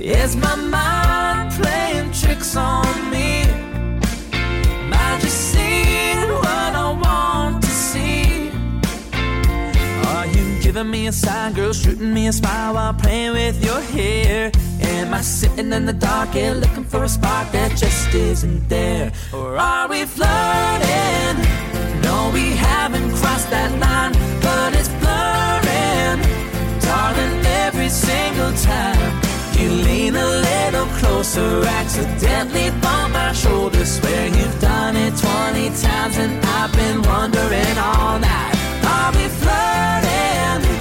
Is my mind playing tricks on me? Am I just seeing what I want to see? Are you giving me a sign, girl, shooting me a smile while playing with your hair? Am I sitting in the dark and looking for a spark that just isn't there? Or are we flirting? No, we haven't crossed that line, but it's blurring, darling, every single time you lean a little closer, accidentally bump my shoulder. Swear you've done it 20 times and I've been wondering all night. Are we flirting?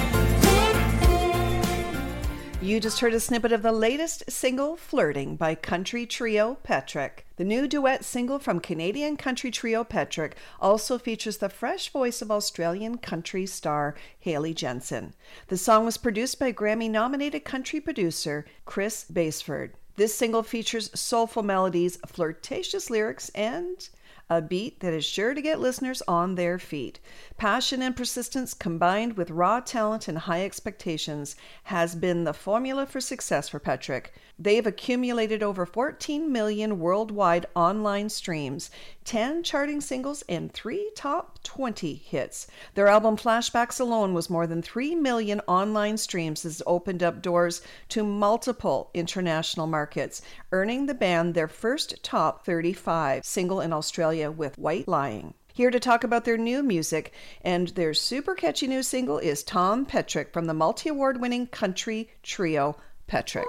You just heard a snippet of the latest single, Flirting, by country trio Petrick. The new duet single from Canadian country trio Petrick also features the fresh voice of Australian country star Hayley Jensen. The song was produced by Grammy-nominated country producer Chris Basford. This single features soulful melodies, flirtatious lyrics, and a beat that is sure to get listeners on their feet. Passion and persistence combined with raw talent and high expectations has been the formula for success for Petrick. They've accumulated over 14 million worldwide online streams, 10 charting singles, and 3 top 20 hits. Their album Flashbacks alone was more than 3 million online streams, has opened up doors to multiple international markets, earning the band their first top 35 single in Australia with White Lying. Here to talk about their new music and their super catchy new single is Tom Petrick from the multi-award winning country trio Petrick.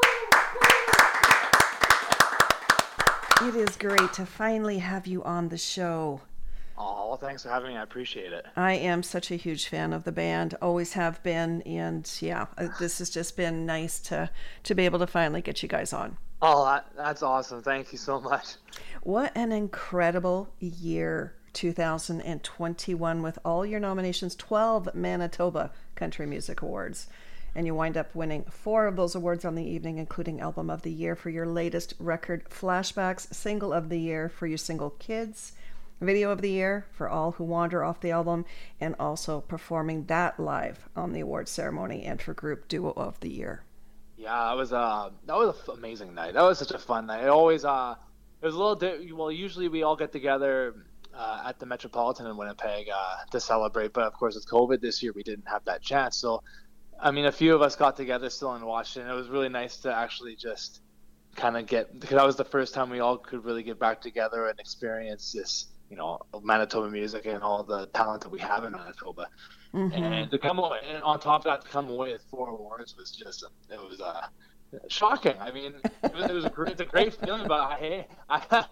It is great to finally have you on the show. Oh, well, thanks for having me. I appreciate it. I am such a huge fan of the band, always have been, and yeah, this has just been nice to be able to finally get you guys on. Oh, that's awesome. Thank you so much. What an incredible year 2021 with all your nominations, 12 Manitoba Country Music Awards. And you wind up winning 4 of those awards on the evening, including Album of the Year for your latest record, Flashbacks, Single of the Year for your single Kids, Video of the Year for All Who Wander Off the Album, and also performing that live on the awards ceremony, and for Group Duo of the Year. Yeah, that was an amazing night. That was such a fun night. It always it was a little well, usually we all get together at the Metropolitan in Winnipeg to celebrate, but of course with COVID this year we didn't have that chance. So I mean, a few of us got together still and watched it, and it was really nice to actually just kind of because that was the first time we all could really get back together and experience this, you know, Manitoba music and all the talent that we have in Manitoba. Mm-hmm. And to come away, and on top of that, to come away with 4 awards was just, it was shocking. I mean, it's a great feeling, but I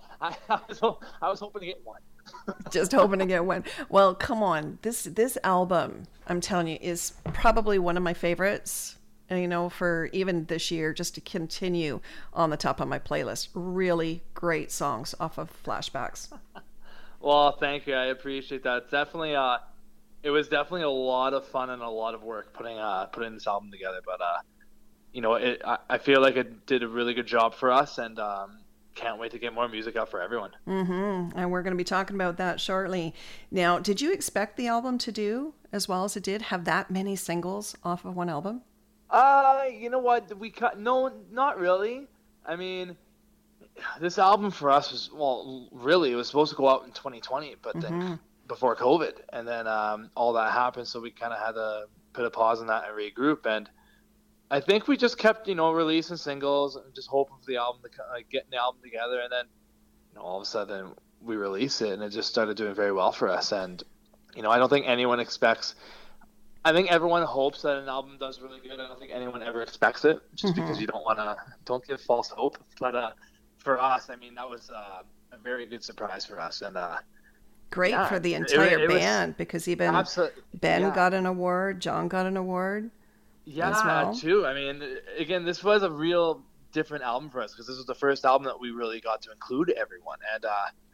was hoping to get one. Just hoping to get one. Well, come on. This album, I'm telling you, is probably one of my favorites. And, you know, for even this year, just to continue on the top of my playlist. Really great songs off of Flashbacks. Well, thank you. I appreciate that. Definitely, it was definitely a lot of fun and a lot of work putting this album together. But you know, I feel like it did a really good job for us, and can't wait to get more music out for everyone. Mm-hmm. And we're going to be talking about that shortly. Now, did you expect the album to do as well as it did? Have that many singles off of one album? You know what? No, not really. I mean, this album for us was, well, really, it was supposed to go out in 2020, but then before COVID, and then all that happened, so we kind of had to put a pause on that and regroup. And I think we just kept, you know, releasing singles and just hoping for the album to getting the album together, and then, you know, all of a sudden we release it, and it just started doing very well for us. And, you know, I don't think anyone expects. I think everyone hopes that an album does really good. I don't think anyone ever expects it, just because you don't give false hope. But for us, I mean, that was a very good surprise for us, and great for the entire band, because even Ben got an award, John got an award. Yeah, as well. Too. I mean, again, this was a real different album for us, because this was the first album that we really got to include everyone, and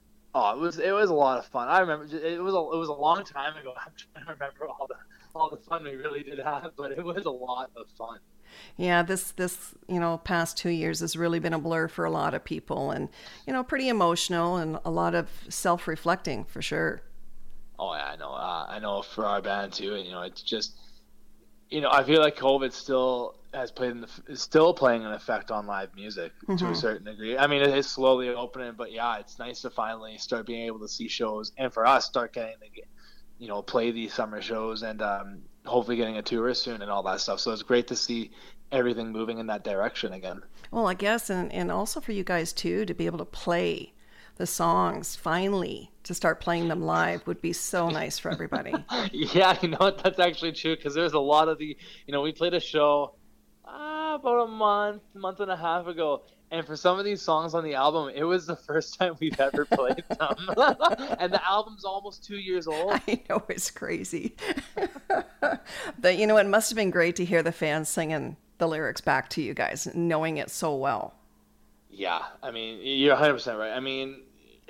it was a lot of fun. I remember it was a long time ago. I'm trying to remember all the fun we really did have, but it was a lot of fun. Yeah, this you know, past 2 years has really been a blur for a lot of people, and, you know, pretty emotional and a lot of self-reflecting for sure. Oh yeah, I know for our band too, and, you know, it's just, you know, I feel like COVID still has played is still playing an effect on live music to a certain degree. I mean, it is slowly opening, but yeah, it's nice to finally start being able to see shows, and for us, start getting to play these summer shows, and hopefully getting a tour soon and all that stuff. So it's great to see everything moving in that direction again. Well, I guess, and also for you guys too, to be able to play the songs finally, to start playing them live would be so nice for everybody. Yeah, that's actually true, because there's a lot of we played a show about a month and a half ago, and for some of these songs on the album, it was the first time we've ever played them. And the album's almost 2 years old. I know, it's crazy. But it must have been great to hear the fans singing the lyrics back to you guys, knowing it so well. Yeah, I mean, you're 100% right. I mean,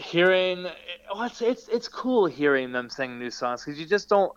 it's cool hearing them sing new songs, because you just don't,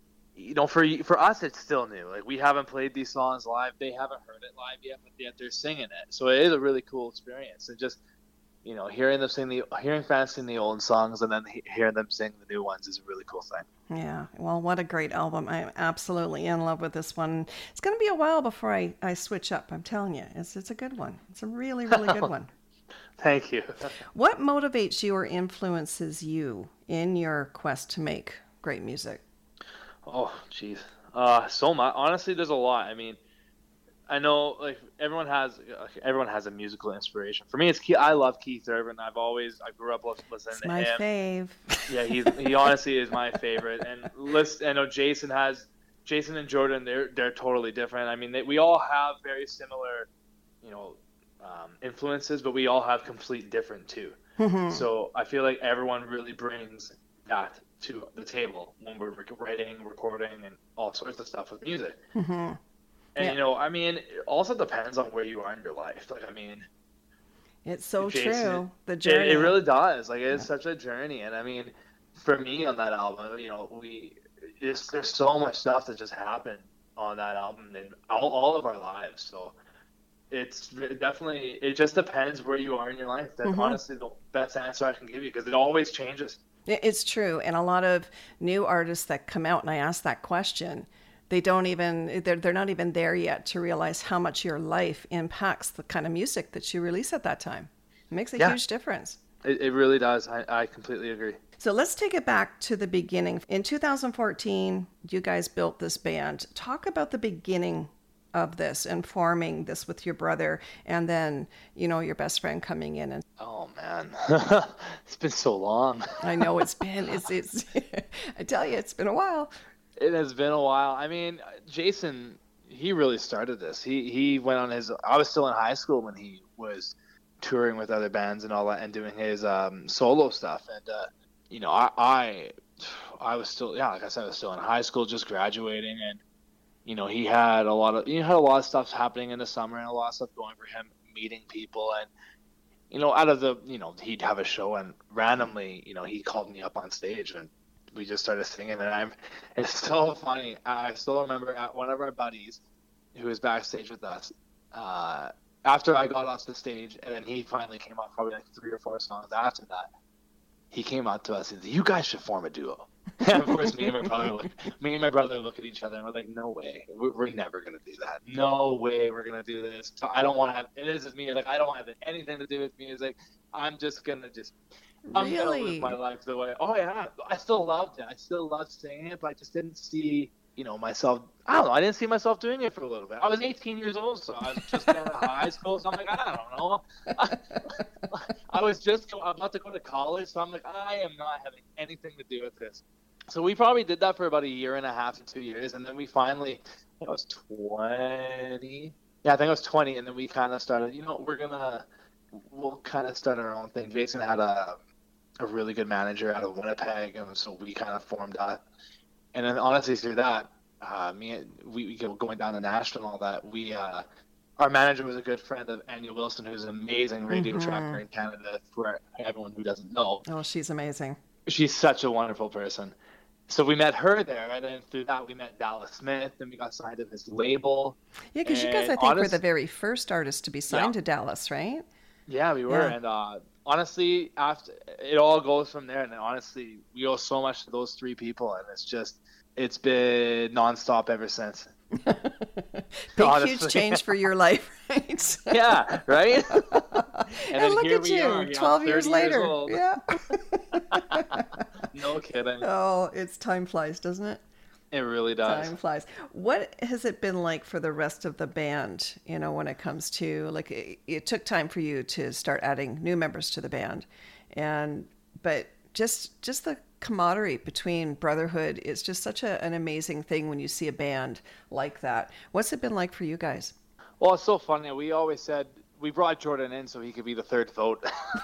for us, it's still new. Like, we haven't played these songs live. They haven't heard it live yet, but yet they're singing it. So it is a really cool experience. And just, hearing fans sing the old songs and then hearing them sing the new ones is a really cool thing. Yeah. Well, what a great album. I'm absolutely in love with this one. It's going to be a while before I switch up. I'm telling you, it's a good one. It's a really, really good one. Thank you. What motivates you or influences you in your quest to make great music? Oh, geez. So much. Honestly, there's a lot. I mean, I know, like, everyone has a musical inspiration. For me, it's I love Keith Urban. I grew up listening to him. My fave. Yeah, he honestly is my favorite. And I know Jason and Jordan. They're totally different. I mean, we all have very similar, influences, but we all have complete different too. Mm-hmm. So I feel like everyone really brings that to the table when we're writing, recording, and all sorts of stuff with music. Mm-hmm. And, I mean, it also depends on where you are in your life. Like, I mean, it's so true. The journey. It really does. Like, it's such a journey. And I mean, for me on that album, there's so much stuff that just happened on that album in all of our lives. So it's definitely, it just depends where you are in your life. That's honestly the best answer I can give you, because it always changes. It's true. And a lot of new artists that come out, and I ask that question, they're not even there yet to realize how much your life impacts the kind of music that you release at that time. It makes a huge difference. It really does. I completely agree. So let's take it back to the beginning. In 2014, you guys built this band. Talk about the beginning of this and forming this with your brother, and then, your best friend coming in. And oh man, it's been so long. I know it's I tell you, it's been a while. It has been a while. I mean, Jason, he really started this. He went on I was still in high school when he was touring with other bands and all that, and doing his solo stuff. And I was still, like I said, I was still in high school, just graduating, and he had a lot of stuff happening in the summer, and a lot of stuff going for him, meeting people, and out of the he'd have a show, and randomly he called me up on stage, and we just started singing, and it's so funny. I still remember at one of our buddies who was backstage with us, after I got off the stage, and then he finally came off, probably like 3 or 4 songs after that, he came out to us and said, "You guys should form a duo." And of course, me and my brother look at each other and we're like, "No way, we're never gonna do that. No way, we're gonna do this. So I don't want to have this is me. Like, I don't have anything to do with music. I'm gonna live my life the way." Oh yeah, I still loved it. I still loved singing it, but I just didn't see myself. I don't know. I didn't see myself doing it for a little bit. I was 18 years old, so I was just out of high school. So I'm like, I don't know. I was just about to go to college, so I'm like, I am not having anything to do with this. So we probably did that for about 1.5 years to 2 years, and then we finally, I was 20. Yeah, I think I was 20, and then we kind of started. We'll kind of start our own thing. Jason had a really good manager out of Winnipeg, and so we kind of formed that. And then honestly, through that, we going down to Nashville and all that. Our manager was a good friend of Anya Wilson, who's an amazing radio tracker in Canada. For everyone who doesn't know, oh, she's amazing. She's such a wonderful person. So we met her there, and then through that we met Dallas Smith, and we got signed to his label. Yeah, because you guys, I think, were the very first artists to be signed to Dallas, right? Yeah, we were, and honestly, after it all goes from there, and then honestly, we owe so much to those 3 people, and it's been nonstop ever since. Big, Honestly. huge change for your life, right? Yeah, right? And then look here at we are, you, yeah, 12 years 30 later. old. Yeah. No kidding. Oh, it's time flies, doesn't it? It really does. Time flies. What has it been like for the rest of the band, when it comes to, like, it took time for you to start adding new members to the band, but just the camaraderie between brotherhood is just such an amazing thing when you see a band like that. What's it been like for you guys? Well, it's so funny. We always said we brought Jordan in so he could be the third vote.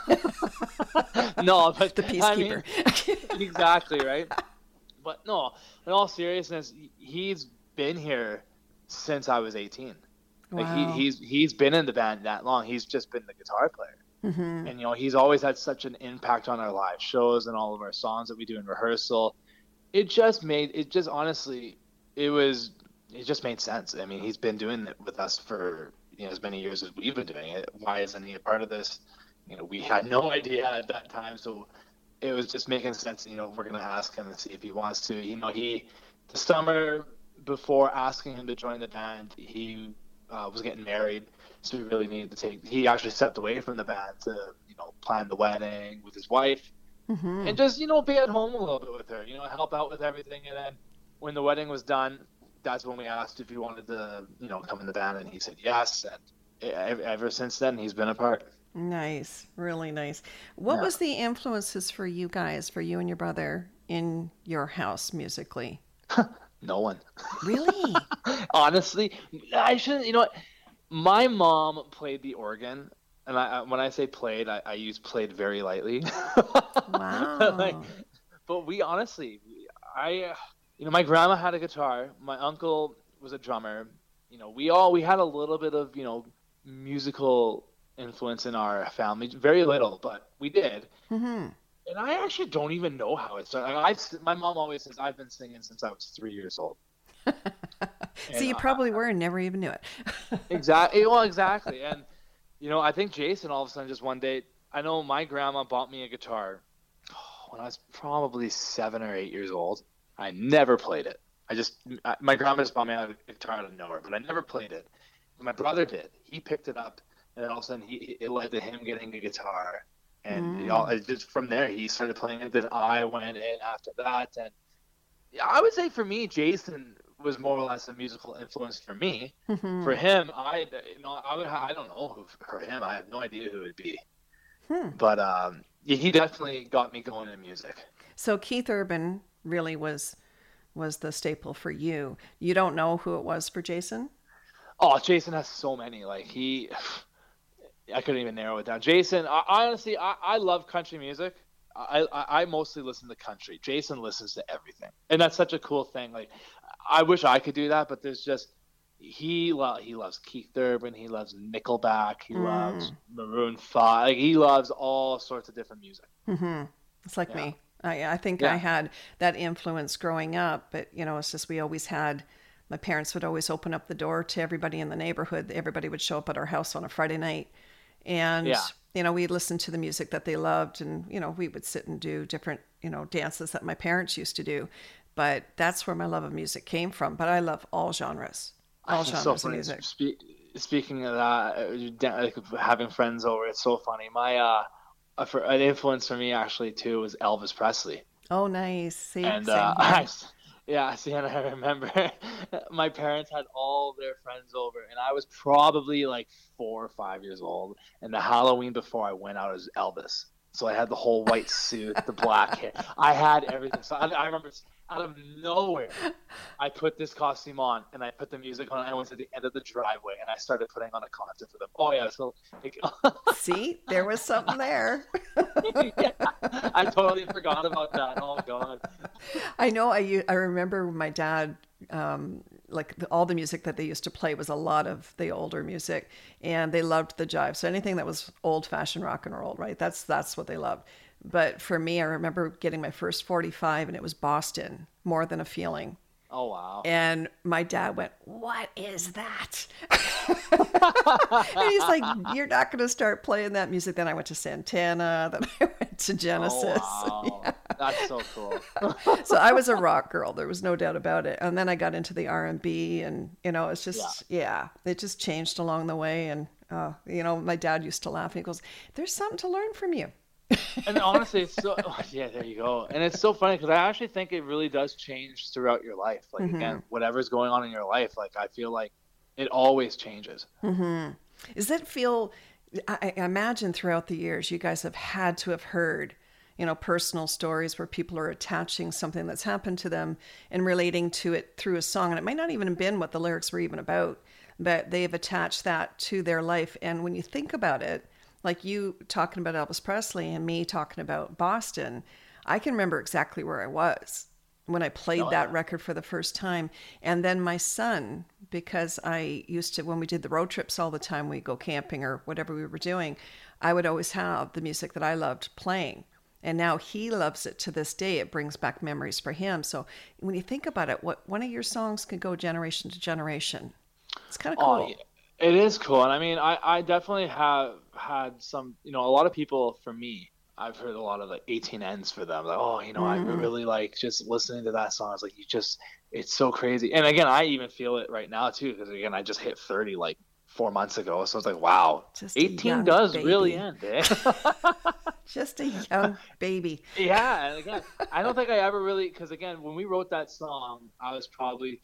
No, but The peacekeeper. I mean, exactly, right? But no, in all seriousness, he's been here since I was 18. Like Wow. he's been in the band that long. He's just been the guitar player. Mm-hmm. And he's always had such an impact on our live shows and all of our songs that we do in rehearsal. It just honestly, it just made sense. I mean, he's been doing it with us for as many years as we've been doing it. Why isn't he a part of this? We had no idea at that time, so it was just making sense. We're gonna ask him and see if he wants to. The summer before asking him to join the band, he was getting married, so we really needed to he actually stepped away from the band to plan the wedding with his wife. Mm-hmm. And just be at home a little bit with her, help out with everything. And then when the wedding was done, that's when we asked if he wanted to come in the band, and he said yes. And ever since then, he's been a part. Nice, really nice. What was the influences for you guys, for you and your brother, in your house musically? No one. Really? Honestly, I shouldn't. You know what? My mom played the organ, and when I say played, I use played very lightly. Wow. But we honestly, my grandma had a guitar. My uncle was a drummer. We had a little bit of musical influence in our family, very little, but we did. Mm-hmm. And I actually don't even know how it started. My mom always says I've been singing since I was 3 years old. So you probably were and never even knew it. Exactly. Well, exactly. And I think Jason all of a sudden just one day. I know my grandma bought me a guitar when I was probably 7 or 8 years old. I never played it. My grandma just bought me a guitar out of nowhere, but I never played it. My brother did. He picked it up, and then all of a sudden it led to him getting a guitar. And just from there, he started playing it. Then I went in after that, and I would say for me, Jason was more or less a musical influence for me. Mm-hmm. For him, I don't know who. For him, I have no idea who it would be. But he definitely got me going in music. So Keith Urban really was the staple for you. You don't know who it was for Jason? Oh, Jason has so many. I couldn't even narrow it down. Jason, honestly, I love country music. I mostly listen to country. Jason listens to everything, and that's such a cool thing. I wish I could do that, but there's just he loves Keith Urban. He loves Nickelback. He loves Maroon 5. He loves all sorts of different music. Mm-hmm. It's like me. I think I had that influence growing up, but it's just we always had. My parents would always open up the door to everybody in the neighborhood. Everybody would show up at our house on a Friday night. And, we'd listen to the music that they loved. And, we would sit and do different, dances that my parents used to do. But that's where my love of music came from. But I love all genres of music. Speaking of that, having friends over, it's so funny. An influence for me, actually, too, was Elvis Presley. Oh, nice. See, and and I remember my parents had all their friends over, and I was probably 4 or 5 years old. And the Halloween before I went out as Elvis, so I had the whole white suit, the black hair. I had everything. So I remember out of nowhere, I put this costume on, and I put the music on. And I went to the end of the driveway, and I started putting on a concert for them. Oh yeah, so see, there was something there. Yeah, I totally forgot about that. Oh god. I know. I remember my dad. All the music that they used to play was a lot of the older music, and they loved the jive. So anything that was old-fashioned rock and roll, right? That's what they loved. But for me, I remember getting my first 45, and it was Boston, More Than a Feeling. Oh, wow. And my dad went, "What is that?" And he's like, "You're not going to start playing that music." Then I went to Santana. Then I went to Genesis. Oh, wow. Yeah. That's so cool. So I was a rock girl. There was no doubt about it. And then I got into the R&B, and it's just, it just changed along the way. And, my dad used to laugh, and he goes, "There's something to learn from you." And honestly, it's so, yeah, there you go. And it's so funny because I actually think it really does change throughout your life. Like, again, whatever's going on in your life, like, I feel like it always changes. Does it feel, I imagine throughout the years, you guys have had to have heard, personal stories where people are attaching something that's happened to them and relating to it through a song. And it might not even have been what the lyrics were even about, but they've attached that to their life. And when you think about it, like you talking about Elvis Presley and me talking about Boston, I can remember exactly where I was when I played that record for the first time. And then my son, because I used to, when we did the road trips all the time, we go camping or whatever we were doing, I would always have the music that I loved playing. And now he loves it to this day. It brings back memories for him. So when you think about it, one of your songs can go generation to generation. It's kind of cool. Oh, yeah. It is cool. And I mean, I definitely have had some, a lot of people, for me, I've heard a lot of like 18 ends for them. Like, I really like just listening to that song. It's like, it's so crazy. And again, I even feel it right now too, because again, I just hit 30 like 4 months ago. So it's like, wow, just 18 does baby. really end, eh? Just a young baby. Yeah. And again, I don't think I ever really, because again, when we wrote that song, I was probably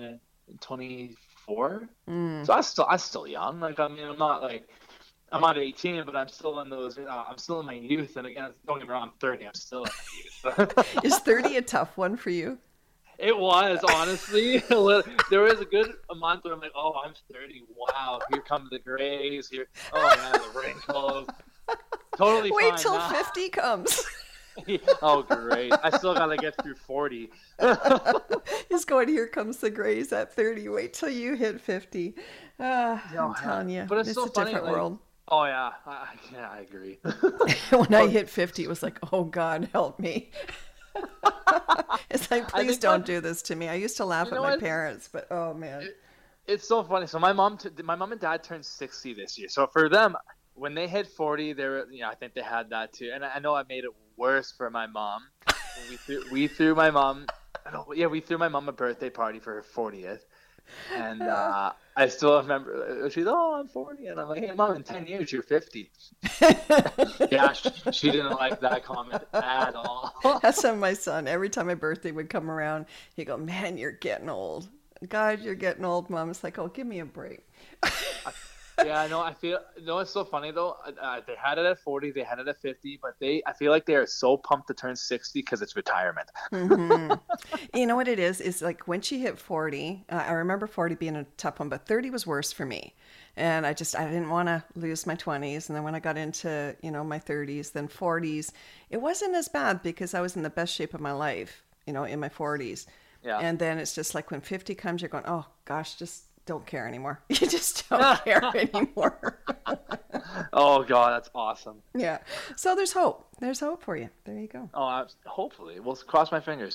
24. So I'm still young. Like, I mean, I'm not 18, but I'm still in those. I'm still in my youth. And again, don't get me wrong, I'm 30. I'm still in my youth. Is 30 a tough one for you? It was, honestly. There was a month where I'm like, oh, I'm 30. Wow, here come the grays. Here, the wrinkles. Totally Wait fine till now. 50 comes. Oh, great. I still got to get through 40. He's going, here comes the grays at 30. Wait till you hit 50. I'm telling you, but it's so a funny, different like, world. Oh, yeah. I agree. When I hit 50, it was like, oh, God, help me. It's like, please don't do this to me. I used to laugh at my parents, but oh, man. It's so funny. So my mom and dad turned 60 this year. So for them, when they hit 40, they were, I think they had that too. And I know I made it worse for my mom. We threw my mom a birthday party for her 40th. And I still remember, she's, I'm 40. And I'm like, hey, Mom, in 10 years, you're 50. Yeah, she didn't like that comment at all. That's how my son, every time my birthday would come around, he'd go, man, you're getting old. God, you're getting old, Mom. It's like, oh, give me a break. Yeah, no, I feel, it's so funny though. They had it at 40, they had it at 50, but I feel like they are so pumped to turn 60 because it's retirement. You know what it is? It's like when she hit 40, I remember 40 being a tough one, but 30 was worse for me. And I didn't want to lose my 20s. And then when I got into, my 30s, then 40s, it wasn't as bad because I was in the best shape of my life, in my 40s. Yeah. And then it's just like when 50 comes, you're going, oh gosh, just don't care anymore. You just don't care anymore. Oh God, that's awesome. Yeah. So there's hope. There's hope for you. There you go. Oh, hopefully. We'll cross my fingers.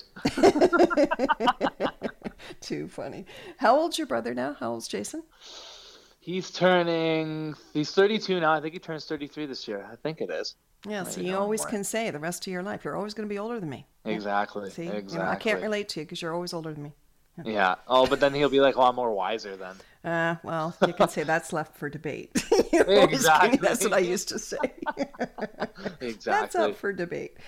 Too funny. How old's your brother now? How old's Jason? He's 32 now. I think he turns 33 this year. I think it is. Yeah, so you always can say the rest of your life, you're always going to be older than me. Exactly. See? Exactly. I can't relate to you because you're always older than me. Yeah. Oh, but then he'll be like, I'm more wiser then. Well, you can say that's left for debate. Exactly. That's what I used to say. Exactly. That's up for debate.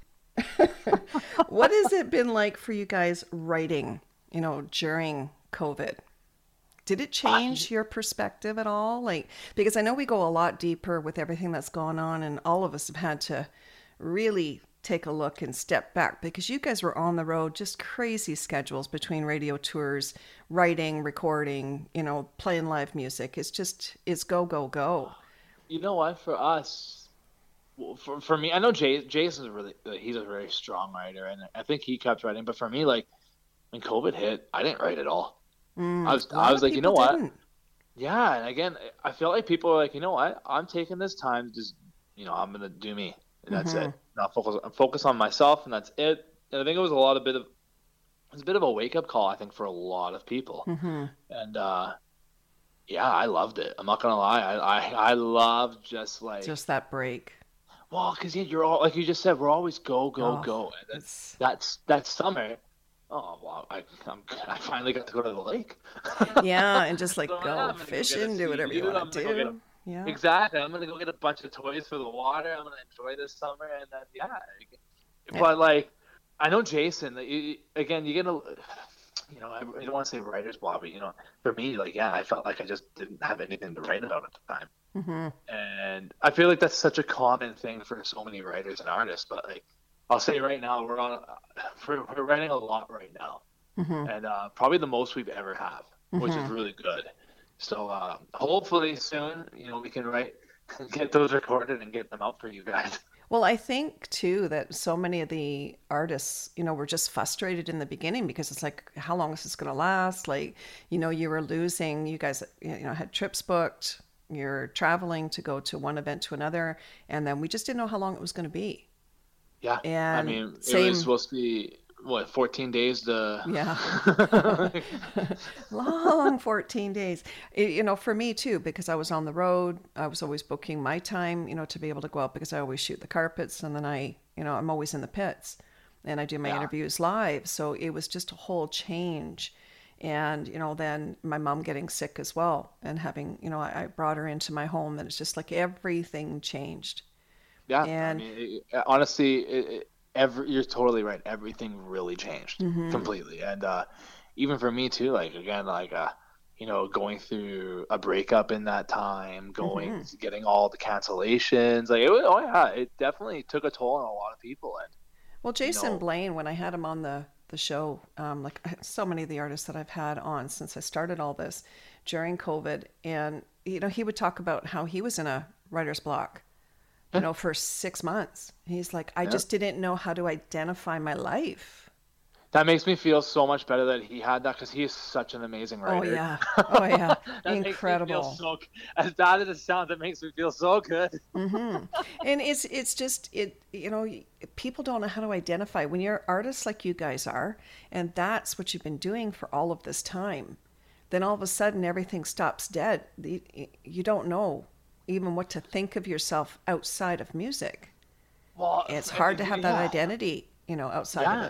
What has it been like for you guys writing, during COVID? Did it change your perspective at all? Because I know we go a lot deeper with everything that's gone on, and all of us have had to really take a look and step back because you guys were on the road, just crazy schedules between radio tours, writing, recording, playing live music. It's go, go, go. You know what? For us, for me, I know Jason's he's a very strong writer, and I think he kept writing. But for me, like when COVID hit, I didn't write at all. I was like, you know what? Didn't. Yeah, and again, I feel like people are like, you know what? I'm taking this time to just, I'm gonna do me, and that's it. Not focus on myself, and that's it. And I think it was a was a bit of a wake up call, I think, for a lot of people. And yeah, I loved it. I'm not gonna lie. I love just like that break. well, because yeah, you're all like you just said, we're always go Oh, go, and it's that summer. Oh wow, I finally got to go to the lake. yeah, and just like So yeah, go I'm gonna go get a fishing, do whatever you Sea-Doo, want to I'm gonna go get do. Yeah. exactly. I'm gonna go get a bunch of toys for the water. I'm gonna enjoy this summer, and then yeah. Yeah. But like, I know Jason. That again, you get a, you know, I don't want to say writer's block, but you know, for me, like, yeah, I felt like I just didn't have anything to write about at the time, and I feel like that's such a common thing for so many writers and artists. But like, I'll say right now, we're writing a lot right now, and probably the most we've ever have, which is really good. So hopefully soon, you know, we can get those recorded and get them out for you guys. Well, I think too that so many of the artists, you know, were just frustrated in the beginning because it's like, how long is this going to last? Like, you know, you guys, you know, had trips booked, you're traveling to go to one event to another, and then we just didn't know how long it was going to be. Yeah, And I mean, it same, was supposed to be what 14 days to. yeah, long 14 days. You know, for me too, because I was on the road, I was always booking my time, you know, to be able to go out because I always shoot the carpets, and then I'm always in the pits, and I do my interviews live. So it was just a whole change. And, you know, then my mom getting sick as well, and having, you know, I brought her into my home, and it's just like everything changed. Yeah, And I mean, honestly, you're totally right. Everything really changed completely, and even for me too. Like again, like you know, going through a breakup in that time, getting all the cancellations, like it definitely took a toll on a lot of people. And well, Jason know, Blaine, when I had him on the show, like so many of the artists that I've had on since I started all this during COVID, and you know, he would talk about how he was in a writer's block, you know, for 6 months. He's like, I just didn't know how to identify my life. that makes me feel so much better that he had that, because he is such an amazing Oh writer. yeah, oh yeah, That incredible. makes me feel as bad as it sounds, it makes me feel so good. And it's just you know, people don't know how to identify when you're artists like you guys are, and that's what you've been doing for all of this time. Then all of a sudden everything stops dead. You don't know even what to think of yourself outside of music. Well, It's hard to have that identity, you know, outside of it.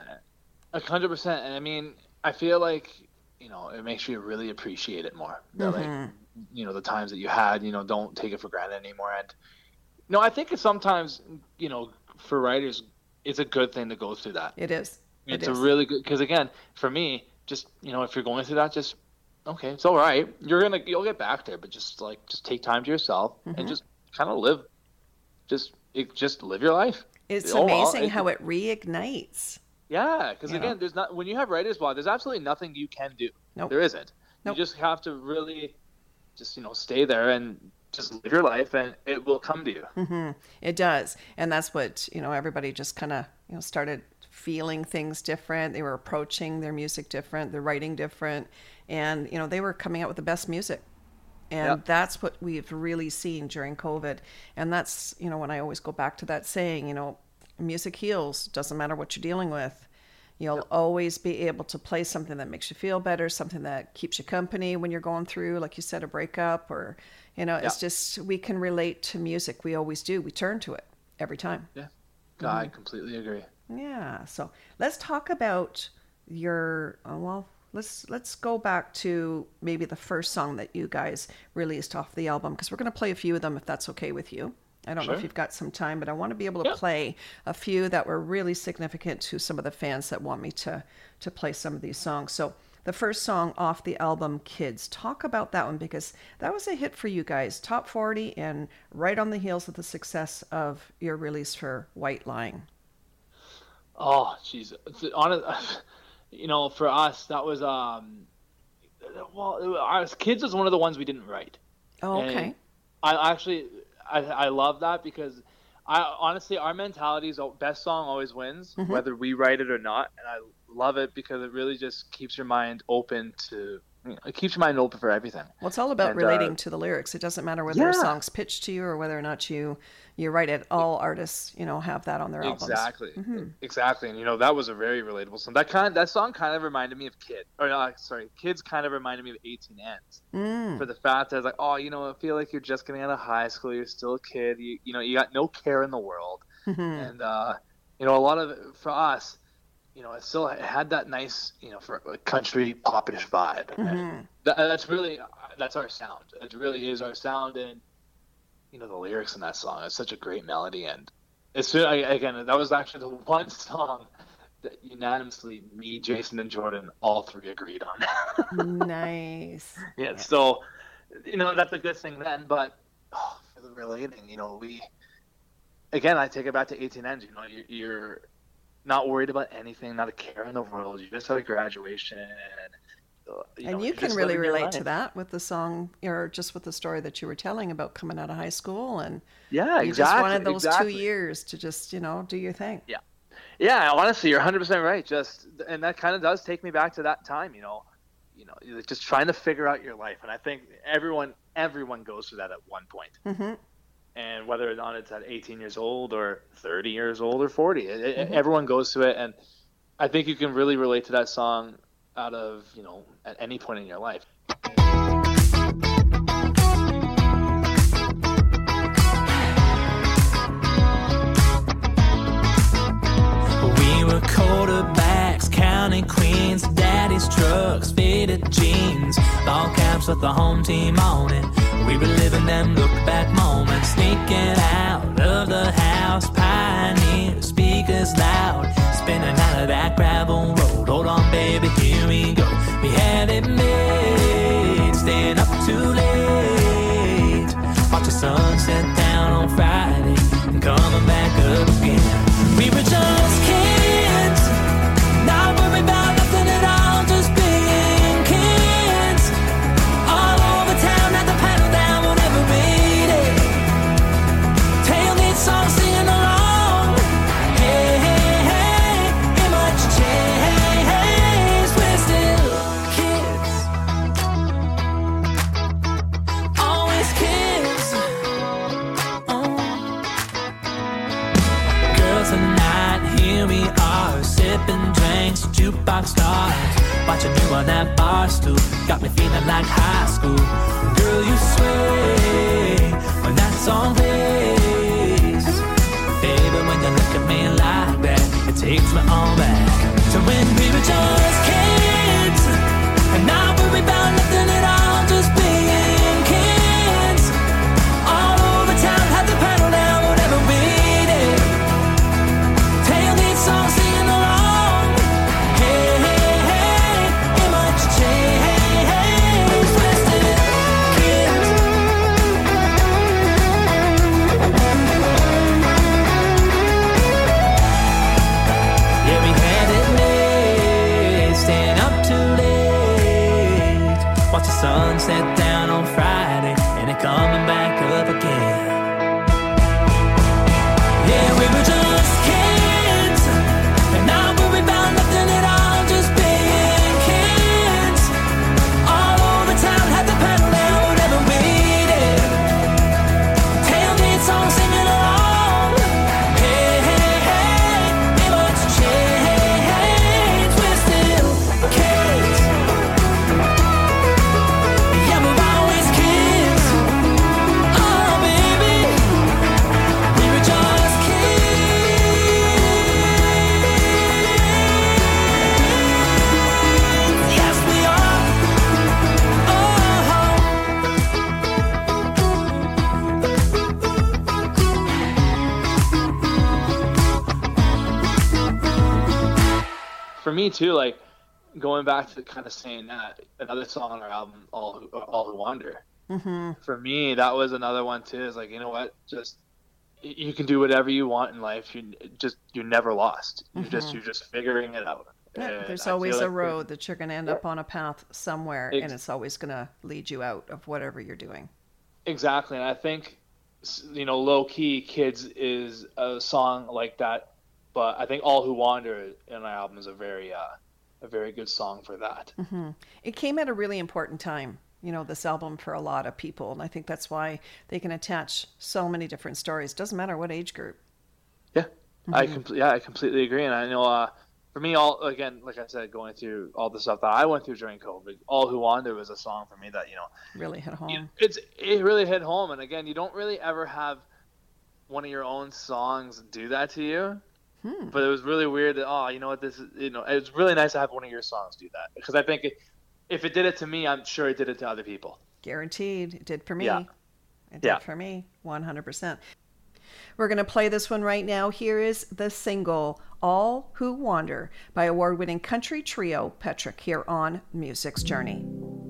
100%. And I mean, I feel like, you know, it makes you really appreciate it more. That, like, you know, the times that you had, you know, don't take it for granted anymore. And no, I think it's sometimes, you know, for writers, it's a good thing to go through that. It is. It's a really good, because again, for me, just, you know, if you're going through that, just, okay, it's all right. You'll get back there, but just take time to yourself and just kind of live, just live your life. It's amazing how it reignites. Yeah, because You again, know? when you have writer's block, there's absolutely nothing you can do. Nope. There isn't. Nope. You just have to really just, you know, stay there and just live your life, and it will come to you. It does. And that's what, you know, everybody just kind of, you know, started feeling things different. They were approaching their music different, their writing different. And, you know, they were coming out with the best music. And that's what we've really seen during COVID. And that's, you know, when I always go back to that saying, you know, music heals. Doesn't matter what you're dealing with. You'll always be able to play something that makes you feel better, something that keeps you company when you're going through, like you said, a breakup, or, you know, it's just, we can relate to music. We always do. We turn to it every time. Yeah, I completely agree. Yeah. So let's talk about your, let's go back to maybe the first song that you guys released off the album, because we're going to play a few of them if that's okay with you. I don't know if you've got some time, but I want to be able to play a few that were really significant to some of the fans that want me to play some of these songs. So the first song off the album, Kids, talk about that one, because that was a hit for you guys, top 40, and right on the heels of the success of your release for White Line. Oh, jeez. You know, for us, that was, Kids was one of the ones we didn't write. Oh, okay. And I love that, because honestly, our mentality is best song always wins, whether we write it or not. And I love it because it really just keeps your mind open to it keeps your mind open for everything. Well, it's all about And, relating to the lyrics. It doesn't matter whether a song's pitched to you or whether or not you write it. All artists, have that on their albums. Exactly. And that was a very relatable song. That song kind of reminded me of Kids kind of reminded me of 18 Ends. For the fact that it's like, I feel like you're just getting out of high school, you're still a kid, you got no care in the world. And a lot of for us, it still had that nice, for a country popish vibe. And that's our sound. It really is our sound. And, the lyrics in that song, it's such a great melody. And again, that was actually the one song that unanimously me, Jason, and Jordan, all three agreed on. Nice. Yeah. So, that's a good thing then. But for the relating, I take it back to 18 Ends. You're not worried about anything, not a care in the world. You just had a graduation, and you can really relate to that with the song, or just with the story that you were telling about coming out of high school, and you just wanted those 2 years to just do your thing. Yeah. Honestly, you're 100% right. And that kind of does take me back to that time. Just trying to figure out your life, and I think everyone goes through that at one point. Mm-hmm. And whether or not it's at 18 years old or 30 years old or 40, everyone goes through it. And I think you can really relate to that song out of, at any point in your life. We were quarterbacks, counting queens, daddy's trucks, faded jeans, ball caps with the home team on it. We were living them look-back moments, sneaking out of the house, pioneer speakers loud, spinning out of that gravel road. Hold on, baby, here we go. We had it made, staying up too late. Watch the sun set down on Friday and coming back up again. We were just kids, not worried about nothing at all, just being kids. All over town at the pedal down, we'll never beat it. Tailgate song singing along. Hey, hey, hey, ain't much change. We're still kids, always kids. Girls tonight, here we are, sipping drinks, jukebox stars, watching you on that bar stool, got me feeling like high school. Girl, you sway when that song plays. Baby, when you look at me like that, it takes me all back to when we were just kids, and now worry about nothing at all, just being kids. All over town, had the pedal down, whatever we did. Tailgate song singing along. Hey, hey, hey, ain't much change. We're still kids. Yeah, we had it made, staying up too late. Watch the sun set down on Friday, and it coming back up again. Yeah, we were just kids, and now worry about nothing at all, just being kids. All over town, had the pedal down, whatever we did. Tailgate song singing along. Hey, hey, hey, ain't much change. We're still kids. Yeah, we're always kids. Oh, baby, we were just kids. Yes, we are. For me too, like going back to kind of saying that, another song on our album, All Who Wander. Mm-hmm. For me, that was another one too. Is like, you know what, just you can do whatever you want in life. You're never lost. You're just figuring it out. Yeah, And there's I always feel a like road that you're going to end up on a path somewhere, and it's always going to lead you out of whatever you're doing. Exactly, and I think Low Key Kids is a song like that, but I think All Who Wander in our album is a a very good song for that. It came at a really important time, this album for a lot of people. And I think that's why they can attach so many different stories. Doesn't matter what age group. Yeah, I completely agree. And I know for me, like I said, going through all the stuff that I went through during COVID, All Who Wander was a song for me that, really hit home. It really hit home. And again, you don't really ever have one of your own songs do that to you. But it was really weird that, this is, it's really nice to have one of your songs do that. Because I think if it did it to me, I'm sure it did it to other people. Guaranteed. It did for me. Yeah. It did for me, 100%. We're going to play this one right now. Here is the single, All Who Wander, by award-winning country trio Petrick, here on Music's Journey.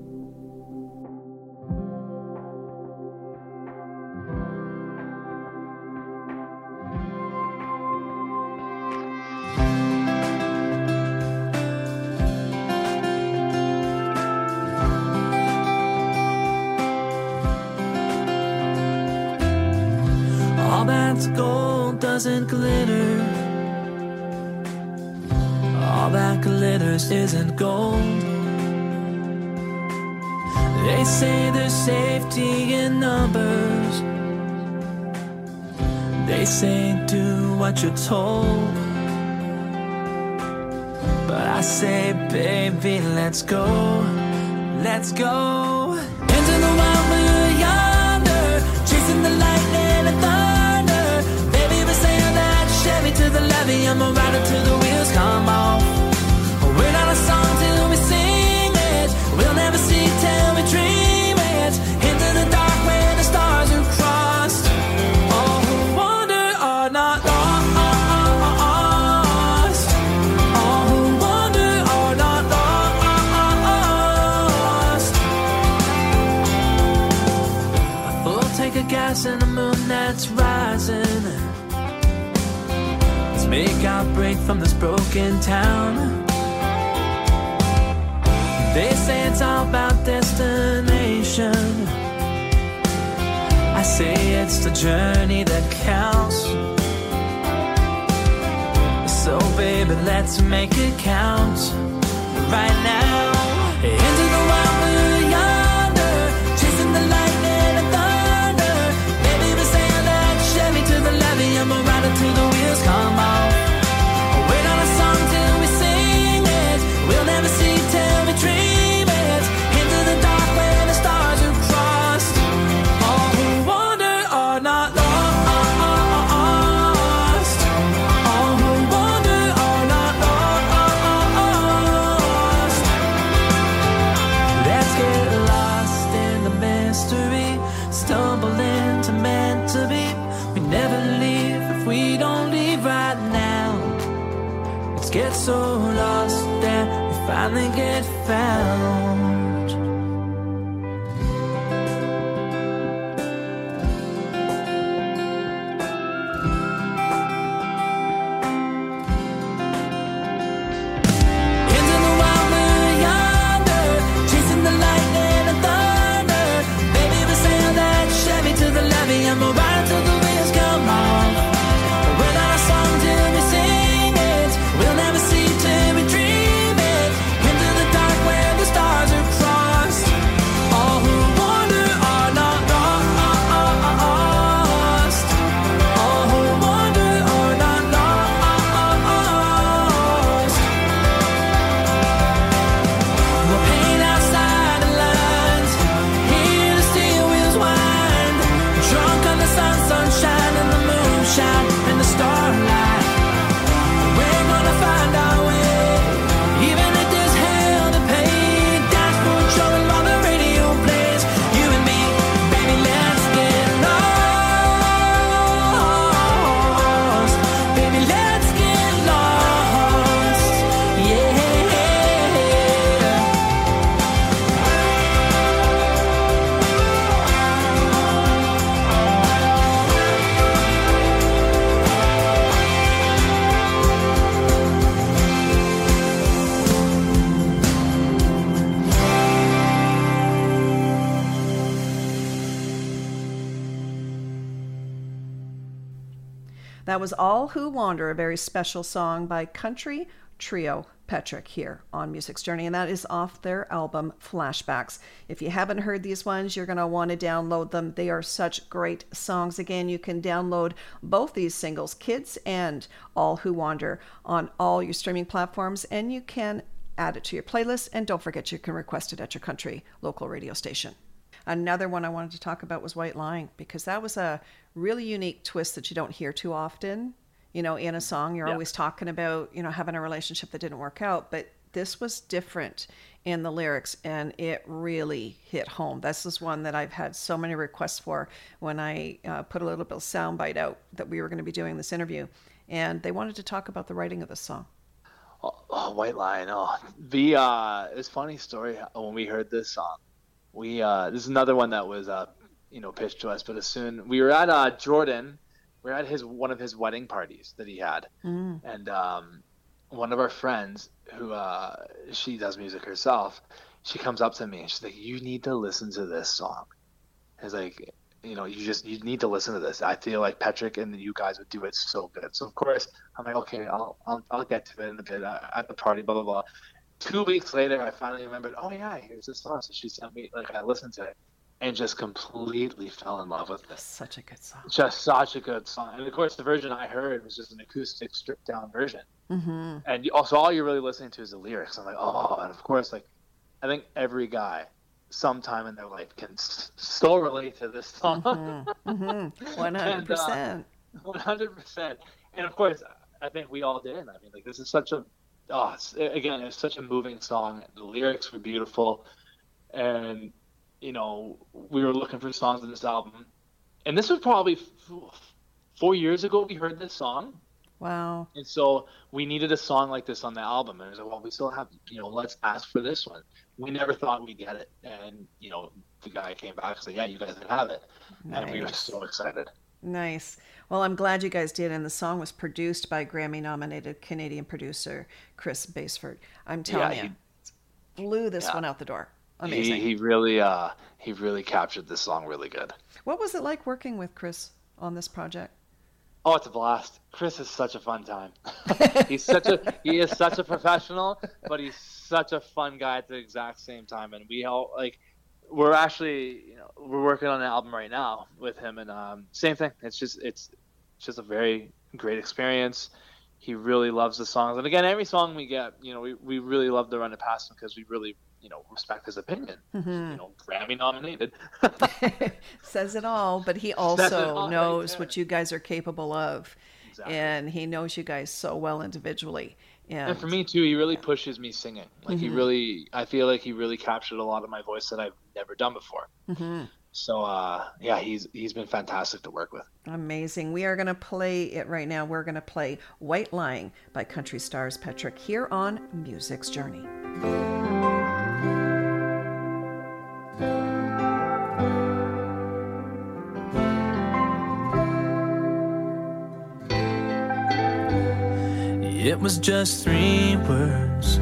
All that's gold doesn't glitter. All that glitters isn't gold. They say there's safety in numbers. They say do what you're told. But I say, baby, let's go. Let's go into the wild blue yonder, chasing the lightning and thunder. Baby, we sail that Chevy to the levee. I'm a rider till the wheels come off. We're not a song till we sing it. We'll never see till we dream it. Into the dark where the stars are crossed. All who wander are not lost. All who wander are not lost. A full tank of gas and a moon that's rising. Let's make our break from this broken town. They say it's all about destination. I say it's the journey that counts. So baby, let's make it count right now. Into the wild blue yonder, chasing the lightning and thunder. Baby, we sail that Chevy to the levee. I'm a rider till the wheels come off. Wait on a song till we sing it. We'll never see till we dream. Get so lost that we finally get found. Into the wild blue yonder, chasing the lightning and thunder. Baby, we sail that Chevy to the levee. I'm a rider till the wheels come off. We're not a song till we sing it. We'll never see till we dream it. Into the dark where the stars are crossed. All who wander are not lost. All who wander are not lost. We'll paint outside the lines, hear the steel wheels wind. Drunk on the sunshine and the moonshine and the starlight. We're gonna find our way, even if there's hell to pay. Dashboard showing while the radio plays. You and me, baby, let's get lost. Baby, let's get lost. Yeah. That was All Who Wander, a very special song by country trio Petrick here on Music's Journey, and that is off their album Flashbacks. If you haven't heard these ones, you're going to want to download them. They are such great songs. Again, you can download both these singles, Kids and All Who Wander, on all your streaming platforms, and you can add it to your playlist. And don't forget, you can request it at your country local radio station. Another one I wanted to talk about was White Lying, because that was a really unique twist that you don't hear too often. You know, in a song, you're always talking about, you know, having a relationship that didn't work out, but this was different in the lyrics, and it really hit home. This is one that I've had so many requests for when I put a little bit of soundbite out that we were going to be doing this interview, and they wanted to talk about the writing of the song. White Lion. It was a funny story when we heard this song. This is another one that was, pitched to us, but as soon we were at Jordan. We're at one of his wedding parties that he had, and one of our friends who she does music herself, she comes up to me and she's like, "You need to listen to this song." It's like, you need to listen to this. I feel like Petrick and you guys would do it so good. So of course I'm like, okay, I'll get to it in a bit at the party, blah blah blah. 2 weeks later, I finally remembered. Oh yeah, here's this song. So she sent me, I listened to it. And just completely fell in love with it. Such a good song. Just such a good song. And of course, the version I heard was just an acoustic, stripped down version. Mm-hmm. And also, all you're really listening to is the lyrics. I'm like, oh, and of course, I think every guy, sometime in their life, can still relate to this song. 100%. 100%. And of course, I think we all did. I mean, this is such it's such a moving song. The lyrics were beautiful. And we were looking for songs in this album, and this was probably 4 years ago we heard this song. Wow. And so we needed a song like this on the album, and I was like, well, we still have, let's ask for this one. We never thought we'd get it, and the guy came back and said, yeah, you guys can have it. Nice. And we were so excited. Nice. Well, I'm glad you guys did, and the song was produced by Grammy-nominated Canadian producer Chris Basford. I'm telling you, blew this one out the door. Amazing. He really captured this song really good. What was it like working with Chris on this project? Oh, it's a blast. Chris is such a fun time. He is such a professional, but he's such a fun guy at the exact same time. And we're actually, we're working on an album right now with him, and same thing. It's just a very great experience. He really loves the songs, and again, every song we get, we really love to run it past him because we really, respect his opinion. Mm-hmm. Grammy nominated. Says it all, but he also knows what you guys are capable of. Exactly. And he knows you guys so well individually. And for me too, he really pushes me singing. I feel like he really captured a lot of my voice that I've never done before. Mm-hmm. So he's been fantastic to work with. Amazing. We are going to play it right now. We're going to play White Lying by Country Stars Petrick here on Music's Journey. It was just 3 words,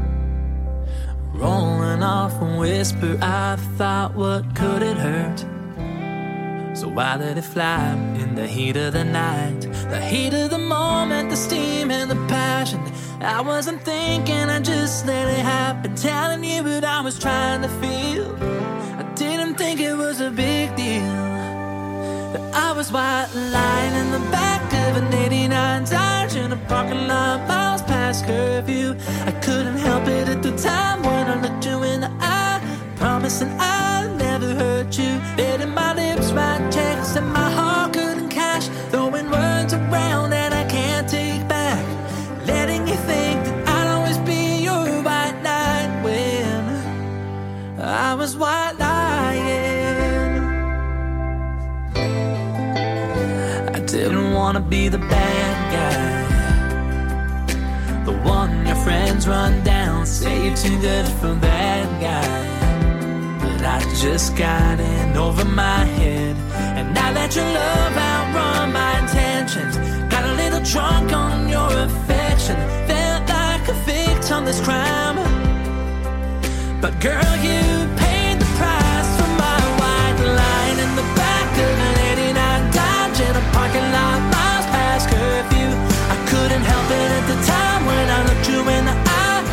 rolling off a whisper. I thought, what could it hurt? So why let it fly in the heat of the night? The heat of the moment, the steam and the passion. I wasn't thinking, I just let it happen. Telling you what I was trying to feel. I didn't think it was a big deal. I was white lying in the back of an 89 Dodge in a parking lot miles past curfew. I couldn't help it at the time when I looked you in the eye, promising I'll never hurt you. Betting my lips write checks that my heart couldn't cash, throwing words around that I can't take back, letting you think that I'd always be your white knight when I was white lying. Didn't want to be the bad guy, the one your friends run down, say you're too good for that guy. But I just got in over my head, and I let your love outrun my intentions. Got a little drunk on your affection, felt like a victim of this crime. But girl, you paid the price for my white line in the back of an 89 Dodge in a parking lot miles past curfew. I couldn't help it at the time when I looked you in the eye,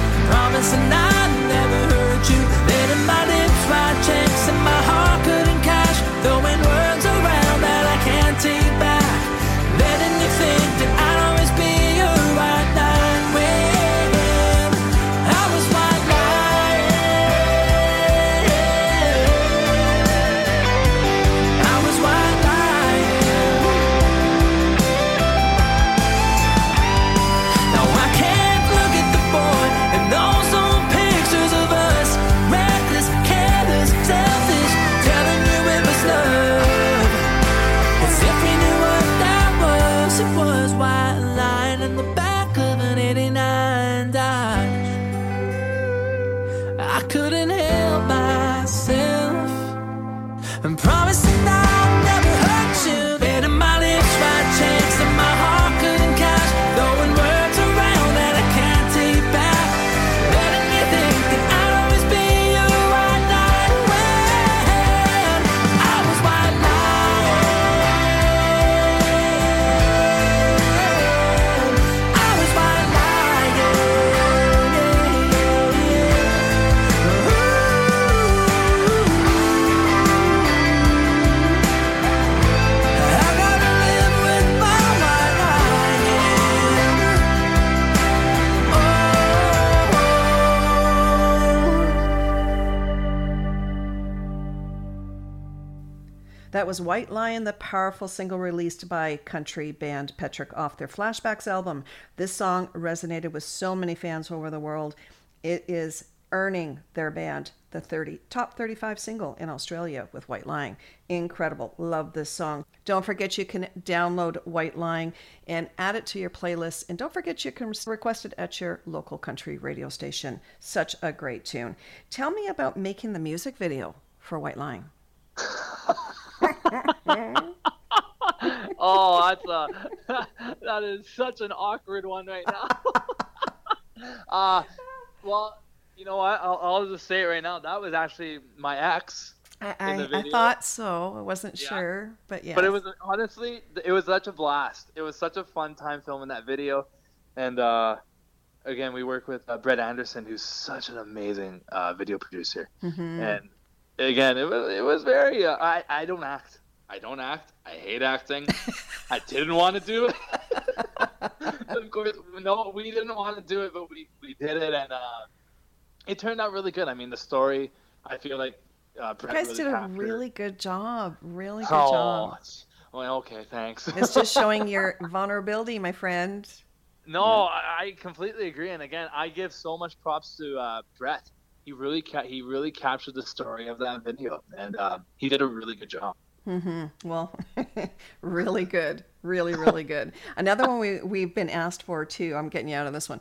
That was White Lion, the powerful single released by country band Petrick off their Flashbacks album. This song resonated with so many fans over the world. It is earning their band the top 35 single in Australia with White Lion. Incredible. Love this song. Don't forget you can download White Lion and add it to your playlist. And don't forget you can request it at your local country radio station. Such a great tune. Tell me about making the music video for White Lion. Oh, that is such an awkward one right now. Well, you know what? I'll just say it right now. That was actually my ex. I thought so. I wasn't sure, but yeah. But it was honestly, it was such a blast. It was such a fun time filming that video, and again, we work with Brett Anderson, who's such an amazing video producer. Mm-hmm. And again, it was very. I don't act. I hate acting. I didn't want to do it. Of course, no, we didn't want to do it, but we did it, and it turned out really good. I mean, the story, I feel like Brett you guys really did a captured. really good job. Really good job. Well, okay, thanks. It's just showing your vulnerability, my friend. No, I completely agree. And again, I give so much props to Brett. He really captured the story of that video, and he did a really good job. Mm-hmm. Well, really good. Really, really good. Another one we've been asked for too. I'm getting you out of this one.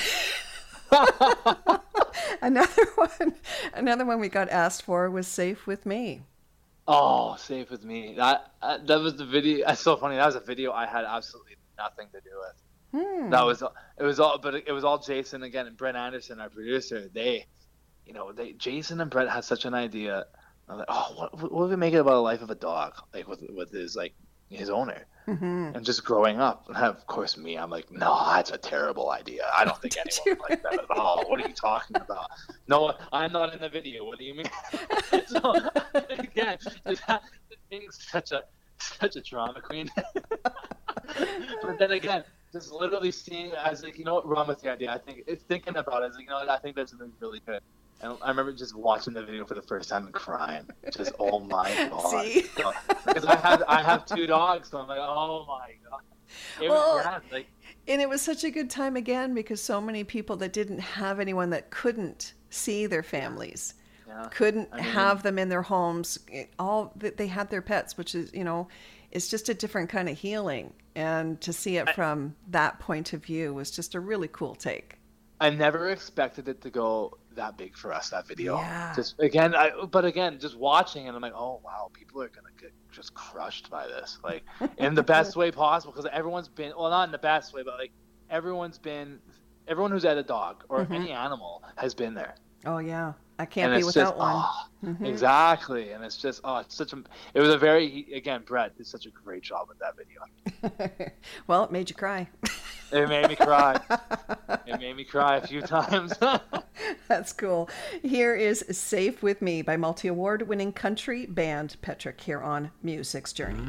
Another one we got asked for was Safe With Me. Oh, Safe With Me. That was the video. That's so funny. That was a video I had absolutely nothing to do with. It was all Jason again and Brett Anderson, our producer. Jason and Brett had such an idea. I'm like, oh, what if we make it about the life of a dog, like with his owner, and just growing up. And of course, I'm like, no, that's a terrible idea. I don't think anyone like that at all. What are you talking about? No, I'm not in the video. What do you mean? So again, being such a drama queen. But then again, just literally seeing, I was like, you know what, wrong with the idea? I think thinking about it, I was like, you know what, I think that's something really good. And I remember just watching the video for the first time and crying. Just, oh my God. See? Because I have two dogs, so I'm like, oh my God. And it was such a good time again because so many people that didn't have anyone that couldn't see their families, couldn't have them in their homes. They had their pets, which is, it's just a different kind of healing. And to see it from that point of view was just a really cool take. I never expected it to go that big for us, that video. Yeah. Just watching it, I'm like, oh wow, people are gonna get just crushed by this, like in the best way possible, because everyone's been, well, not in the best way, but like everyone who's had a dog or any animal has been there. Oh yeah, I can't be without one. Exactly, and it's just it was a very, again, Brett did such a great job with that video. Well, it made you cry. It made me cry. It made me cry a few times. That's cool. Here is Safe With Me by multi-award winning country band Petrick here on Music's Journey.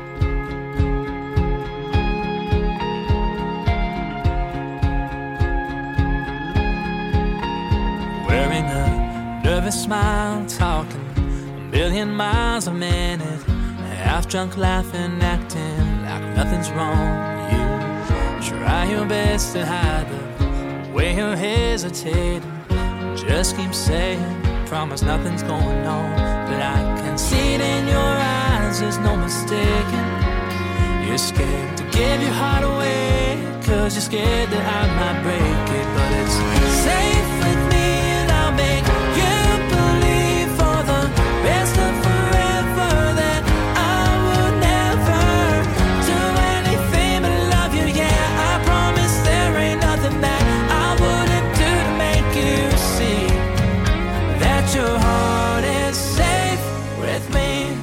Wearing a nervous smile, talking a million miles a minute, half drunk, laughing, acting like nothing's wrong. Try your best to hide the way you're hesitating. Just keep saying, promise nothing's going on. But I can see it in your eyes, there's no mistaking. You're scared to give your heart away, 'cause you're scared that I might break it. But it's safe with me, and I'll make you believe for the rest of forever that I would never do anything but love you. Yeah, I promise there ain't nothing that I wouldn't do to make you see that your heart is safe with me.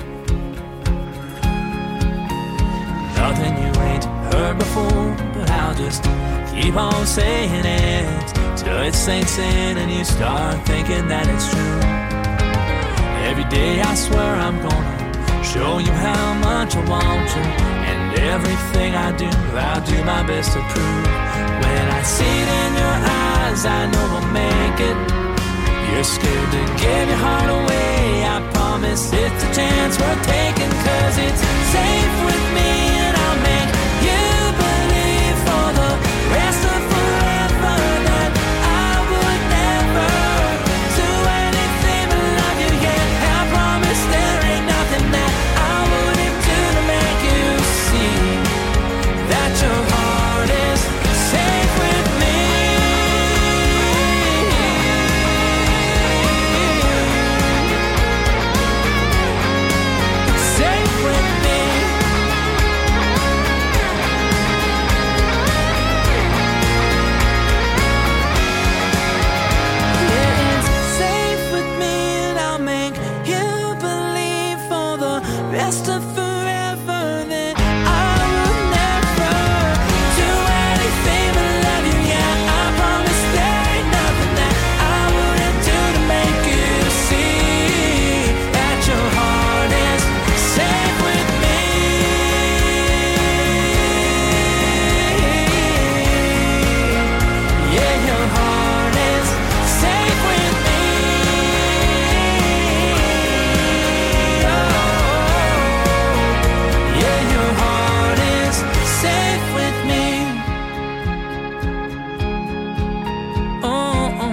Nothing you ain't heard before, but I'll just keep on saying it till it sinks in and you start thinking that it's true. Every day I swear I'm gonna show you how much I want you, and everything I do, I'll do my best to prove. When I see it in your eyes, I know we'll make it. You're scared to give your heart away, I promise promise it's a chance worth taking, 'cause it's safe with me and I'll make you believe for the rest of forever that I would never do anything but love you, yeah. I promise there ain't nothing that I wouldn't do to make you see that your heart is safe with me. Safe with me. Yeah, it's safe with me and I'll make you believe for the rest of forever that I will never do anything but love you, yeah. I promise there ain't nothing that I wouldn't do to make you see that your heart is safe with me. Yeah, your heart is safe with me. Oh, yeah, your heart is safe with me. Oh,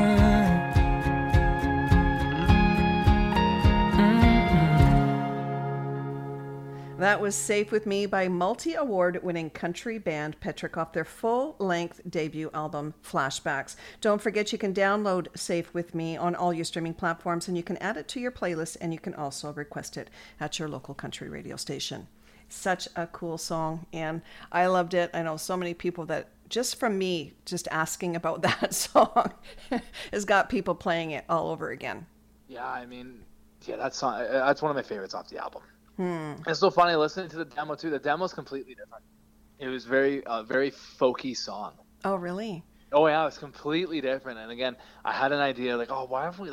That was Safe With Me by multi-award winning country band Petrick off their full-length debut album, Flashbacks. Don't forget you can download Safe With Me on all your streaming platforms, and you can add it to your playlist, and you can also request it at your local country radio station. Such a cool song, and I loved it. I know so many people that just from me just asking about that song has got people playing it all over again. Yeah, I mean, yeah, that's one of my favorites off the album. It's so funny listening to the demo too. The demo's completely different. It was very folky song. Oh, really? Oh yeah, it's completely different. And again, I had an idea like, oh, why don't we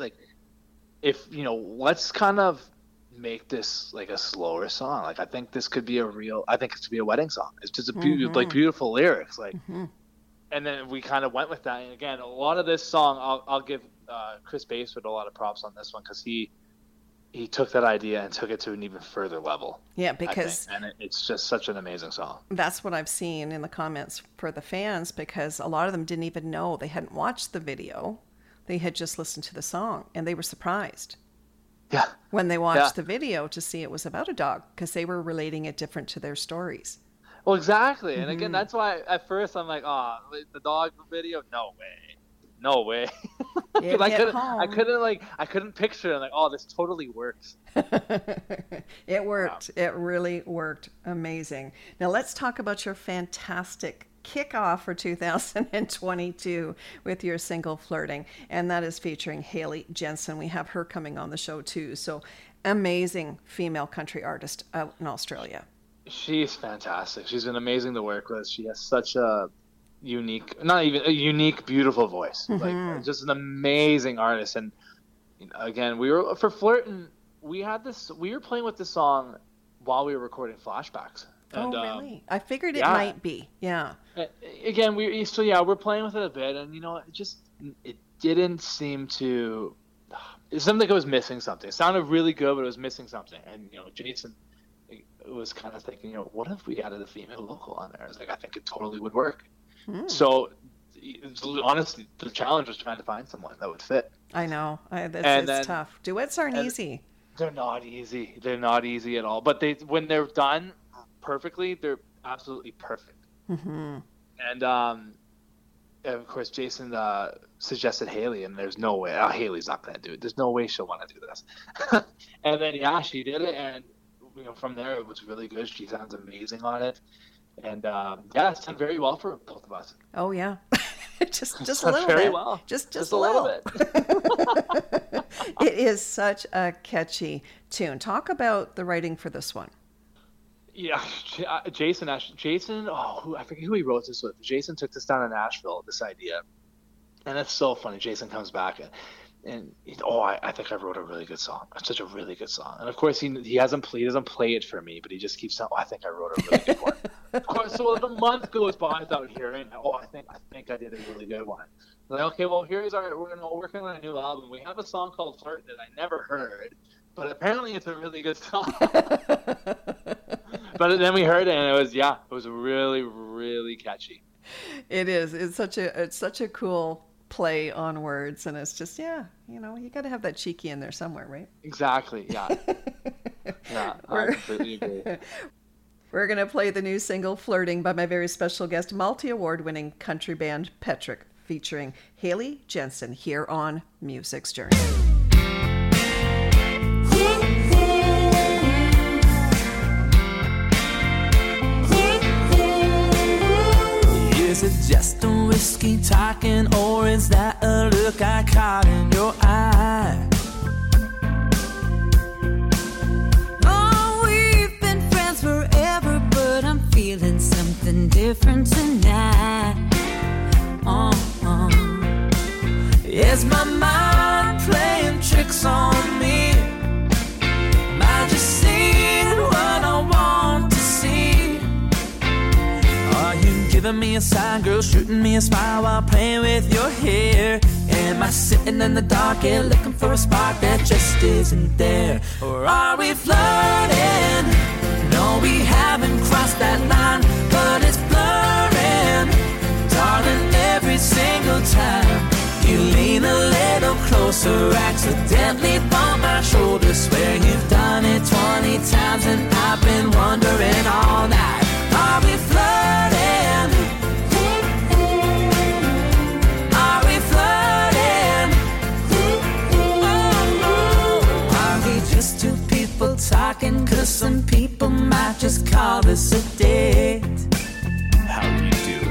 let's kind of make this like a slower song. Like I think this could be a wedding song. It's just beautiful lyrics. Like, and then we kind of went with that. And again, a lot of this song, I'll give Chris Basford a lot of props on this one because he took that idea and took it to an even further level. Yeah, because it's just such an amazing song. That's what I've seen in the comments for the fans, because a lot of them didn't even know. They hadn't watched the video. They had just listened to the song, and they were surprised. Yeah. When they watched the video to see it was about a dog, because they were relating it different to their stories. Well, exactly. And again, that's why at first I'm like, oh, the dog video? No way. I couldn't picture it. I'm like, oh, this totally works. It worked. Wow. It really worked. Amazing. Now let's talk about your fantastic kickoff for 2022 with your single Flirting, and that is featuring Haley Jensen. We have her coming on the show too. So amazing female country artist out in Australia. She's fantastic. She's been amazing to work with. She has such a unique, beautiful voice. Like just an amazing artist. And again, we were for Flirtin'. We were playing with this song while we were recording Flashbacks. And, really? I figured it might be. Yeah. Again, we're playing with it a bit, and it didn't seem to. It seemed like it was missing something. It sounded really good, but it was missing something. And Jason was kind of thinking, what if we added a female vocal on there? I was like, I think it totally would work. So honestly, the challenge was trying to find someone that would fit. I know. It's tough. Duets aren't easy. They're not easy. They're not easy at all. But when they're done perfectly, they're absolutely perfect. And of course, Jason suggested Haley, and there's no way. Haley's not going to do it. There's no way she'll want to do this. And then, she did it. And from there, it was really good. She sounds amazing on it. And it sounded very well for both of us. Oh yeah, just a little very bit. Well. Just a little bit. It is such a catchy tune. Talk about the writing for this one. Yeah, Jason. I forget who he wrote this with. Jason took this down to Nashville, this idea, and it's so funny. Jason comes back and I think I wrote a really good song. It's such a really good song. And of course, he doesn't play it for me, but he just keeps saying, I think I wrote a really good one. Of course, so the month goes by without hearing, I think I did a really good one. I'm like, okay, well, we're working on a new album. We have a song called Flirt that I never heard. but apparently it's a really good song. But then we heard it, and it was really, really catchy. It is. It's such a cool play on words, and it's just you got to have that cheeky in there somewhere, right? Exactly. Yeah. Yeah, I completely agree. We're going to play the new single "Flirting" by my very special guest, multi-award-winning country band Petric, featuring Haley Jensen here on Music's Journey. Is it just a whiskey talking, or is that a look I caught in your eye? Oh, we've been friends forever, but I'm feeling something different tonight. Is my mind playing tricks on me? Am I just seeing what I want to see? Are you giving me a sign, girl, shooting me a smile while playing with your hair? Am I sitting in the dark here looking for a spark that just isn't there? Or are we flirting? No, we haven't crossed that line, but it's blurring, darling, every single time you lean a little closer, accidentally bump my shoulder. Swear you've done it 20 times, and I've been wondering all night. Are we flirting? Are we flirting? Are we just two people talking? 'Cause some people might just call this a date. How you doing?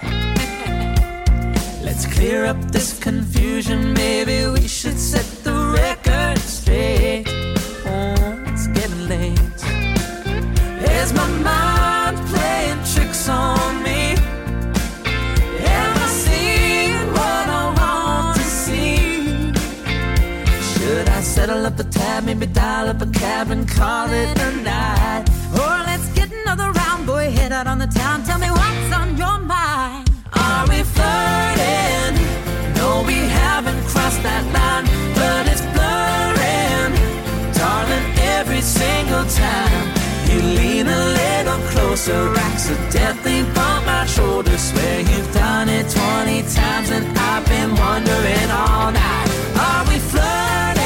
Let's clear up this confusion. Maybe we should set the record straight. Oh, it's getting late. Is my mind playing tricks on me? Am I seeing what I want to see? Should I settle up the tab, maybe dial up a cab and call it a night? Or let's get another round, boy, head out on the town. Tell me what's on your mind. Are we flirting? No, we haven't crossed that line, but it's blurring, darling, every single time you lean a little closer, accidentally bump my shoulder. Swear you've done it 20 times, and I've been wondering all night. Are we flirting?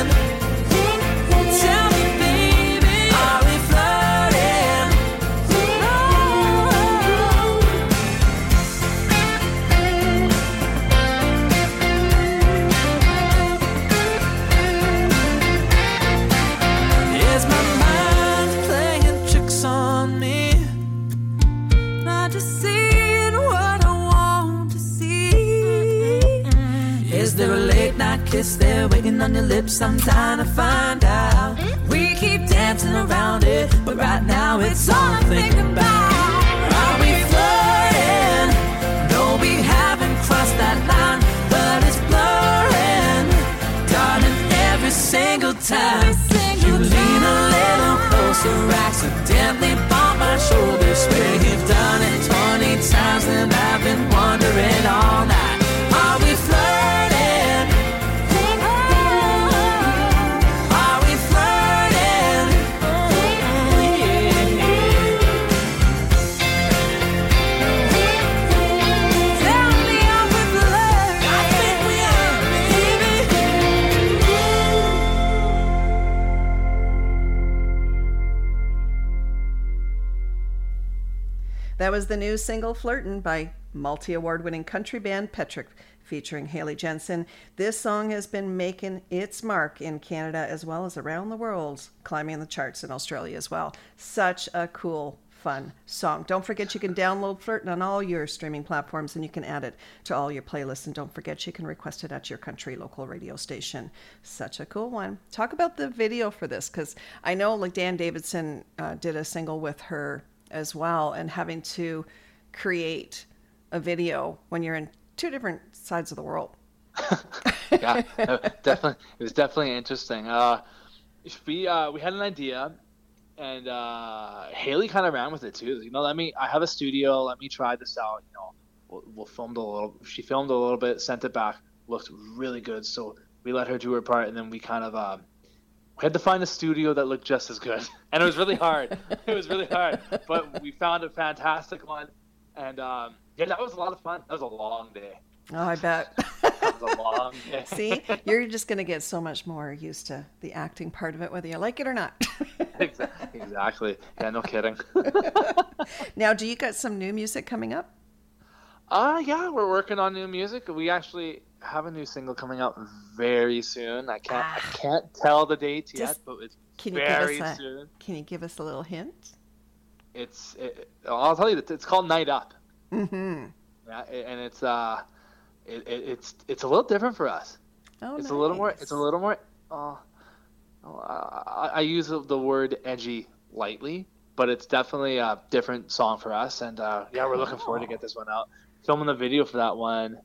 Tell me, baby, are we flirting? Is my mind playing tricks on me? Not just seeing what I want to see. Is there a late night kiss there waiting on your lips? I'm trying to find out. We keep dancing around it, but right now it's all I'm thinking about. Are we flirting? No, we haven't crossed that line, but it's blurring, darling, every single time you lean a little closer, accidentally bump my shoulder. Swear you've done it 20 times, and I've been wondering all night. Are we flirting? Are we flirting? Tell me, are we flirting? I think we are, baby. That was the new single "Flirtin'" by multi-award-winning country band Petric, featuring Haley Jensen. This song has been making its mark in Canada as well as around the world, climbing the charts in Australia as well. Such a cool, fun song. Don't forget you can download Flirtin' on all your streaming platforms, and you can add it to all your playlists. And don't forget you can request it at your country local radio station. Such a cool one. Talk about the video for this, because I know like Dan Davidson did a single with her as well, and having to create a video when you're in two different sides of the world. Yeah, definitely. It was definitely interesting. We had an idea, and Haley kind of ran with it too. I have a studio. Let me try this out. We'll film a little. She filmed a little bit, sent it back, looked really good. So we let her do her part, and then we kind of We had to find a studio that looked just as good, and it was really hard. But we found a fantastic one, and yeah, that was a lot of fun. That was a long day. Oh, I bet. That was a long day. See, you're just going to get so much more used to the acting part of it, whether you like it or not. Exactly. Yeah, no kidding. Now, do you got some new music coming up? Yeah, we're working on new music. We actually have a new single coming out very soon. I can't tell the date yet, but it's very soon. Can you give us a little hint? I'll tell you that it's called Night Up. Mm-hmm. Yeah, and it's a little different for us. Oh, it's nice. a little more. I use the word edgy lightly, but it's definitely a different song for us. And yeah, we're looking forward to get this one out. Filming the video for that one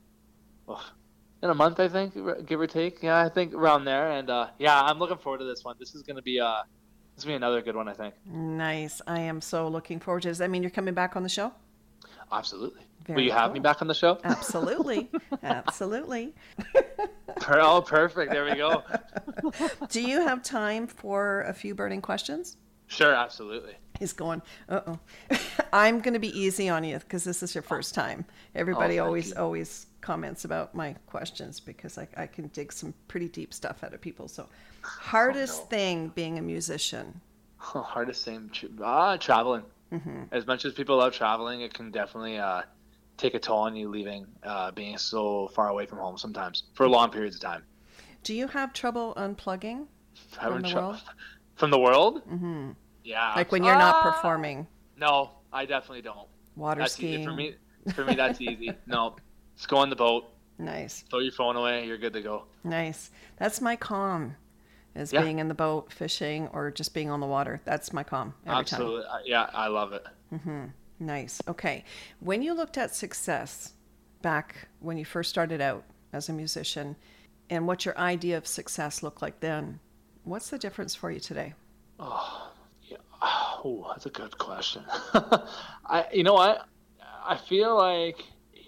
in a month, I think, give or take. Yeah, I think around there. And yeah, I'm looking forward to this one. This is gonna be another good one, I think. Nice. I am so looking forward to it. Does that mean you're coming back on the show? Absolutely. Very Will you have cool. me back on the show? Absolutely. Absolutely. Oh, perfect. There we go. Do you have time for a few burning questions? Sure, absolutely. He's going, uh-oh. I'm going to be easy on you because this is your first time. Everybody always comments about my questions because I can dig some pretty deep stuff out of people. So hardest thing being a musician? Hardest thing, traveling. Mm-hmm. As much as people love traveling, it can definitely take a toll on you leaving, being so far away from home sometimes for long periods of time. Do you have trouble unplugging from the world? From the world? Mm-hmm. Yeah. Like when you're not performing? No, I definitely don't. Water that's skiing? Easy. For me, that's easy. No, just go on the boat. Nice. Throw your phone away. You're good to go. Nice. That's my calm, is being in the boat, fishing, or just being on the water. That's my calm every time. Absolutely. Yeah, I love it. Mm-hmm. Nice. Okay. When you looked at success back when you first started out as a musician and what your idea of success looked like then, what's the difference for you today? Oh, yeah. Oh, that's a good question. You know what? I feel like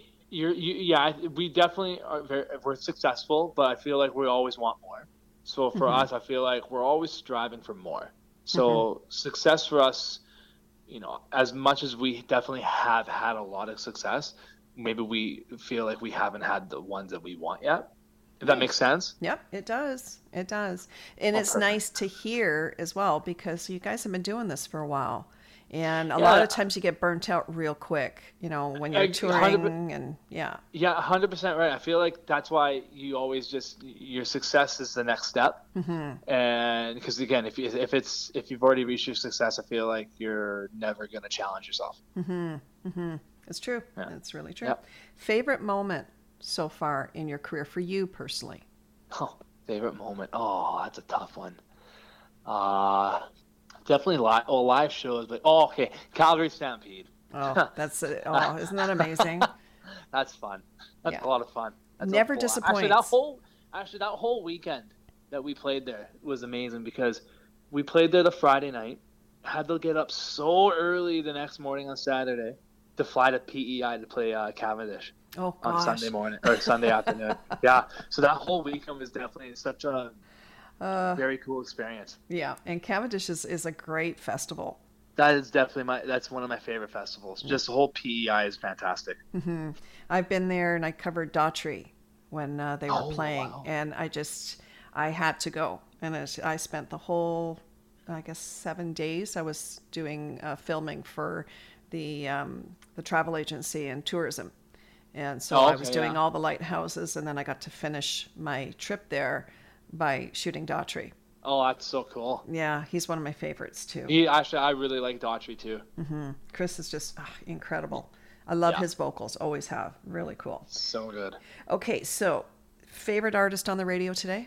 we definitely we're successful, but I feel like we always want more. So for us, I feel like we're always striving for more. So success for us, you know, as much as we definitely have had a lot of success, maybe we feel like we haven't had the ones that we want yet. If that makes sense? Yep, it does. It does. And it's nice to hear as well because you guys have been doing this for a while. And a lot of times you get burnt out real quick, you know, when you're touring and Yeah, 100% right. I feel like that's why you always your success is the next step. Mm-hmm. And because again, if you've already reached your success, I feel like you're never going to challenge yourself. Mm-hmm. Mm-hmm. It's true. Yeah. It's really true. Yep. Favorite moment so far in your career for you personally? Oh, favorite moment. Oh, that's a tough one. Definitely live shows, but okay, Calgary Stampede. Oh, that's isn't that amazing? That's fun. That's a lot of fun. That's Never disappoints. Actually, that whole weekend that we played there was amazing because we played there the Friday night, had to get up so early the next morning on Saturday to fly to PEI to play Cavendish on Sunday morning or Sunday afternoon. Yeah, so that whole weekend was definitely such a very cool experience. Yeah, and Cavendish is a great festival. That is definitely that's one of my favorite festivals. Just the whole PEI is fantastic. Mm-hmm. I've been there and I covered Daughtry when they were playing, and I had to go, and I spent the whole, I guess, 7 days. I was doing filming for the travel agency and tourism, and so I was doing all the lighthouses, and then I got to finish my trip there by shooting Daughtry. Oh, that's so cool. Yeah, he's one of my favorites too. I really like Daughtry too. Mm-hmm. Chris is just incredible. I love his vocals, always have. Really cool. So good. Okay, so favorite artist on the radio today?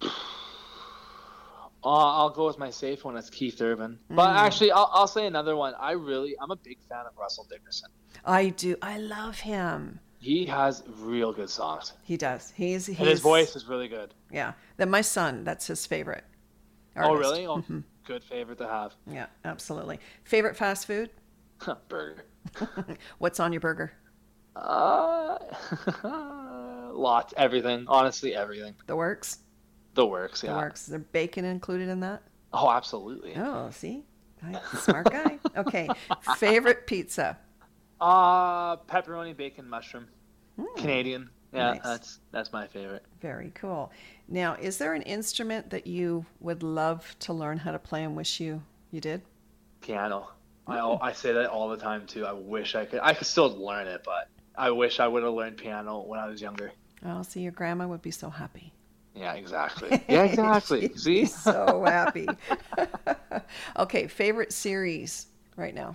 I'll go with my safe one. It's Keith Urban. But actually, I'll say another one. I'm a big fan of Russell Dickerson. I do. I love him. He has real good songs. He does. And his voice is really good. Yeah. Then my son, that's his favorite artist. Oh, really? Oh, good favorite to have. Yeah, absolutely. Favorite fast food? Burger. What's on your burger? Lots. Everything. Honestly, everything. The works? The works, yeah. The works. Is there bacon included in that? Oh, absolutely. Oh, see? Smart guy. Okay. Favorite pizza? Pepperoni, bacon, mushroom. Canadian. Yeah, Nice. that's my favorite. Very cool. Now, is there an instrument that you would love to learn how to play and wish you did? Piano. I say that all the time too. I wish I could. I could still learn it, but I wish I would have learned piano when I was younger. Oh, see, your grandma would be so happy. Yeah, exactly. Yeah, exactly. She'd See? be so happy. Okay, favorite series right now?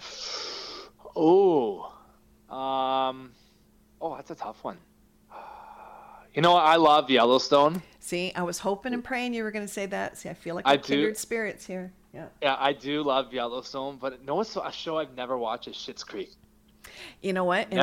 That's a tough one. You know what? I love Yellowstone. See, I was hoping and praying you were going to say that. See, I feel like I we're do. kindred spirits here. Yeah. Yeah, I do love Yellowstone, but no, it's a show I've never watched is Schitt's Creek. You know what? And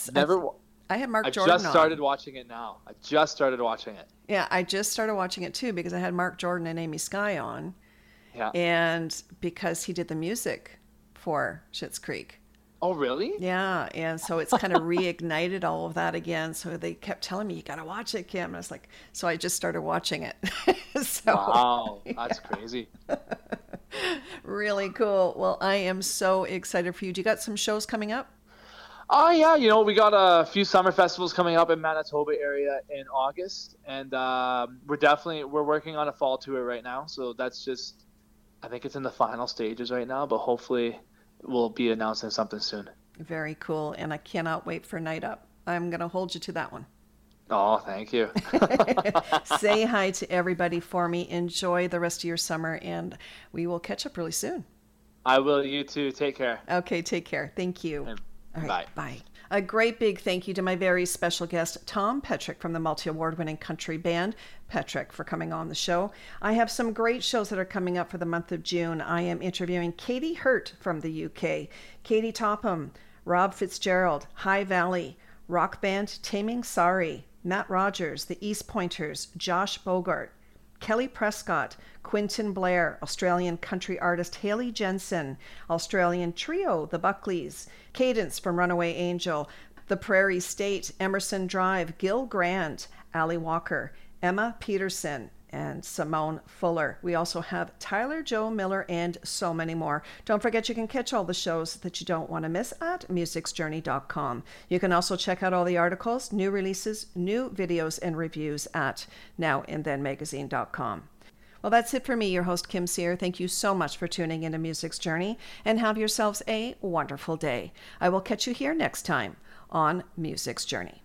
I had Mark I Jordan just started watching it now. I just started watching it. Yeah, I just started watching it too because I had Mark Jordan and Amy Skye on. Yeah. And because he did the music for Schitt's Creek. Oh, really? Yeah, and so it's kind of reignited all of that again. So they kept telling me, you got to watch it, Kim. And I was like, so I just started watching it. Wow, that's crazy. Really cool. Well, I am so excited for you. Do you got some shows coming up? Oh, yeah. You know, we got a few summer festivals coming up in Manitoba area in August. And we're working on a fall tour right now. So that's just, I think it's in the final stages right now, but hopefully we'll be announcing something soon. Very cool. And I cannot wait for Night Up. I'm going to hold you to that one. Oh, thank you. Say hi to everybody for me. Enjoy the rest of your summer, and we will catch up really soon. I will. You too. Take care. Okay, take care. Thank you. And All right, bye. Bye. A great big thank you to my very special guest, Tom Petrick from the multi-award-winning country band Petrick, for coming on the show. I have some great shows that are coming up for the month of June. I am interviewing Katie Hurt from the UK, Katie Topham, Rob Fitzgerald, High Valley, rock band Taming Sari, Matt Rogers, the East Pointers, Josh Bogart, Kelly Prescott, Quinton Blair, Australian country artist Haley Jensen, Australian trio The Buckleys, Cadence from Runaway Angel, The Prairie State, Emerson Drive, Gil Grant, Ali Walker, Emma Peterson, and Simone Fuller. We also have Tyler Joe Miller and so many more. Don't forget you can catch all the shows that you don't want to miss at musicsjourney.com. You can also check out all the articles, new releases, new videos, and reviews at nowandthenmagazine.com. Well, that's it for me, your host, Kim Sear. Thank you so much for tuning into Music's Journey, and have yourselves a wonderful day. I will catch you here next time on Music's Journey.